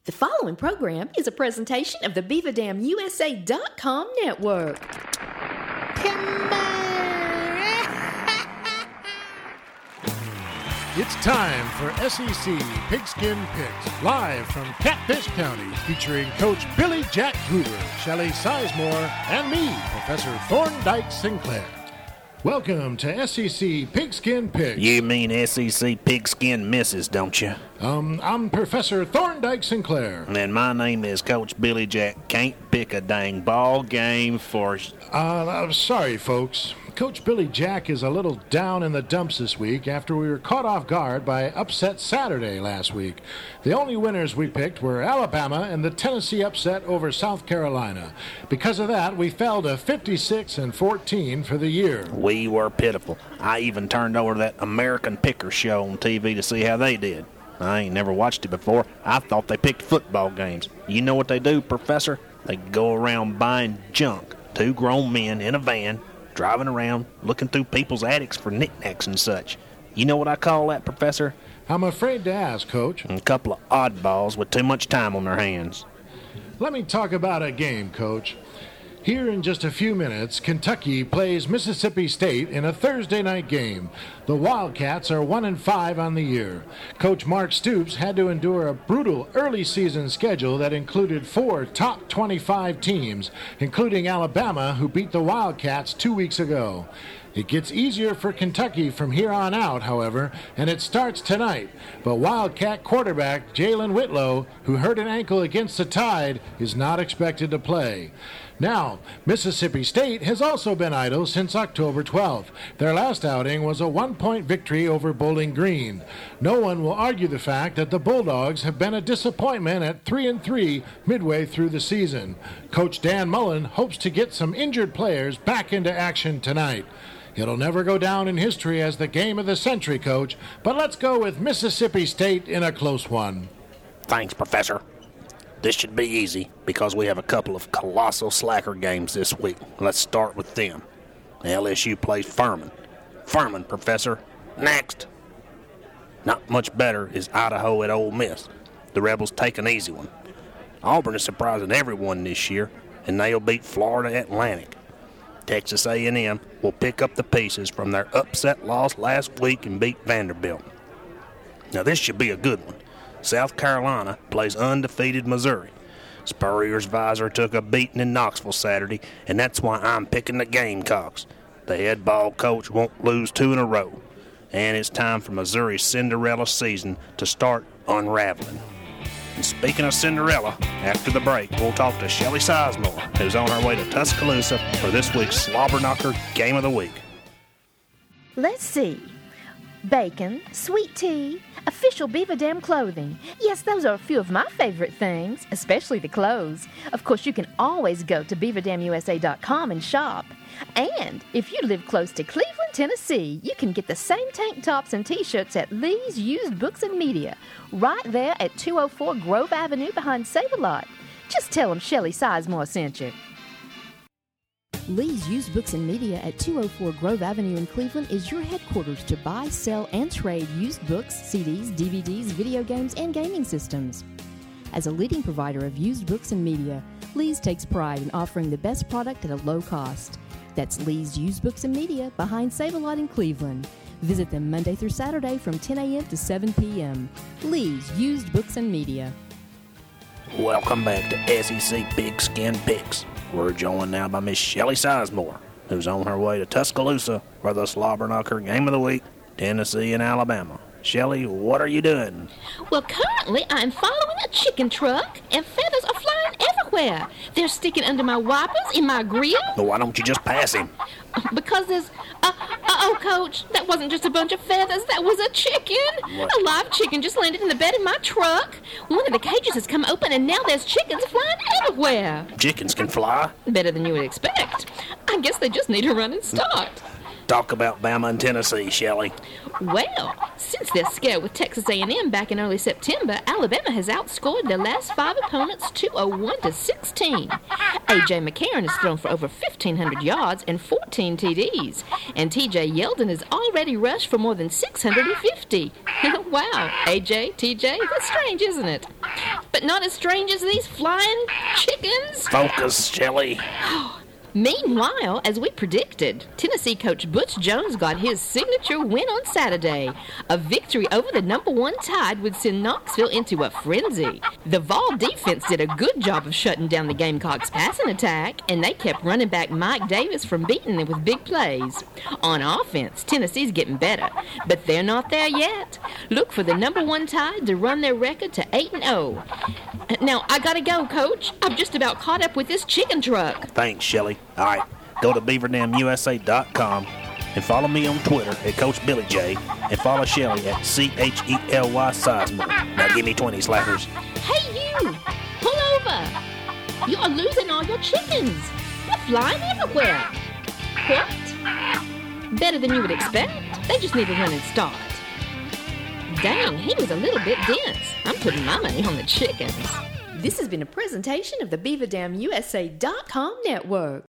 The following program is a presentation of the BeaverDamUSA.com network. Come on! It's time for SEC Pigskin Picks, live from Catfish County, featuring Coach Billy Jack Gruber, Shelley Sizemore, and me, Professor Thorndike Sinclair. Welcome to SEC Pigskin Picks. You mean SEC Pigskin Misses, don't you? I'm Professor Thorndike Sinclair. And my name is Coach Billy Jack. Can't pick a dang ball game for... I'm sorry, folks. Coach Billy Jack is a little down in the dumps this week after we were caught off guard by upset Saturday last week. The only winners we picked were Alabama and the Tennessee upset over South Carolina. Because of that, we fell to 56-14 for the year. We were pitiful. I even turned over that American Picker show on TV to see how they did. I ain't never watched it before. I thought they picked football games. You know what they do, Professor? They go around buying junk. Two grown men in a van, driving around, looking through people's attics for knickknacks and such. You know what I call that, Professor? I'm afraid to ask, Coach. A couple of oddballs with too much time on their hands. Let me talk about a game, Coach. Here in just a few minutes, Kentucky plays Mississippi State in a Thursday night game. The Wildcats are 1-5 on the year. Coach Mark Stoops had to endure a brutal early season schedule that included 4 top 25 teams, including Alabama, who beat the Wildcats 2 weeks ago. It gets easier for Kentucky from here on out, however, and it starts tonight. But Wildcat quarterback Jalen Whitlow, who hurt an ankle against the Tide, is not expected to play. Now, Mississippi State has also been idle since October 12th. Their last outing was a 1-point victory over Bowling Green. No one will argue the fact that the Bulldogs have been a disappointment at 3-3 midway through the season. Coach Dan Mullen hopes to get some injured players back into action tonight. It'll never go down in history as the game of the century, Coach, but let's go with Mississippi State in a close one. Thanks, Professor. This should be easy because we have a couple of colossal slacker games this week. Let's start with them. LSU plays Furman. Furman, Professor. Next. Not much better is Idaho at Ole Miss. The Rebels take an easy one. Auburn is surprising everyone this year, and they'll beat Florida Atlantic. Texas A&M will pick up the pieces from their upset loss last week and beat Vanderbilt. Now this should be a good one. South Carolina plays undefeated Missouri. Spurrier's visor took a beating in Knoxville Saturday, and that's why I'm picking the Gamecocks. The head ball coach won't lose 2 in a row. And it's time for Missouri's Cinderella season to start unraveling. And speaking of Cinderella, after the break, we'll talk to Shelley Sizemore, who's on her way to Tuscaloosa for this week's Slobberknocker Game of the Week. Let's see. Bacon, sweet tea, official Beaver Dam clothing. Yes, those are a few of my favorite things, especially the clothes. Of course, you can always go to BeaverDamUSA.com and shop. And if you live close to Cleveland, Tennessee, you can get the same tank tops and t-shirts at Lee's Used Books and Media, right there at 204 Grove Avenue behind Save-A-Lot. Just tell them Shelley Sizemore sent you. Lee's Used Books and Media at 204 Grove Avenue in Cleveland is your headquarters to buy, sell, and trade used books, CDs, DVDs, video games, and gaming systems. As a leading provider of used books and media, Lee's takes pride in offering the best product at a low cost. That's Lee's Used Books and Media behind Save-A-Lot in Cleveland. Visit them Monday through Saturday from 10 a.m. to 7 p.m. Lee's Used Books and Media. Welcome back to SEC Pigskin Picks. We're joined now by Miss Shelley Sizemore, who's on her way to Tuscaloosa for the Slobberknocker Game of the Week, Tennessee and Alabama. Shelley, what are you doing? Well, currently I'm following a chicken truck, and feathers are flying everywhere. They're sticking under my wipers, in my grill. Well, why don't you just pass him? Because there's... oh, Coach, that wasn't just a bunch of feathers. That was a chicken. What? A live chicken just landed in the bed in my truck. One of the cages has come open, and now there's chickens flying everywhere. Chickens can fly? Better than you would expect. I guess they just need to run and start. Talk about Bama and Tennessee, Shelley. Well, since their scare with Texas A&M back in early September, Alabama has outscored their last 5 opponents 201-16. A.J. McCarron has thrown for over 1,500 yards and 14 TDs, and T.J. Yeldon has already rushed for more than 650. Wow, A.J., T.J., that's strange, isn't it? But not as strange as these flying chickens. Focus, Shelley. Meanwhile, as we predicted, Tennessee coach Butch Jones got his signature win on Saturday. A victory over the #1 Tide would send Knoxville into a frenzy. The Vol defense did a good job of shutting down the Gamecocks' passing attack, and they kept running back Mike Davis from beating them with big plays. On offense, Tennessee's getting better, but they're not there yet. Look for the #1 Tide to run their record to 8-0. Now, I gotta go, Coach. I'm just about caught up with this chicken truck. Thanks, Shelley. All right, go to BeaverDamUSA.com and follow me on Twitter at Coach Billy J and follow Shelley at CHELY Sizemore. Now give me 20 slackers. Hey, you! Pull over! You are losing all your chickens. They're flying everywhere. What? Better than you would expect. They just need a running start. Dang, he was a little bit dense. I'm putting my money on the chickens. This has been a presentation of the BeaverDamUSA.com network.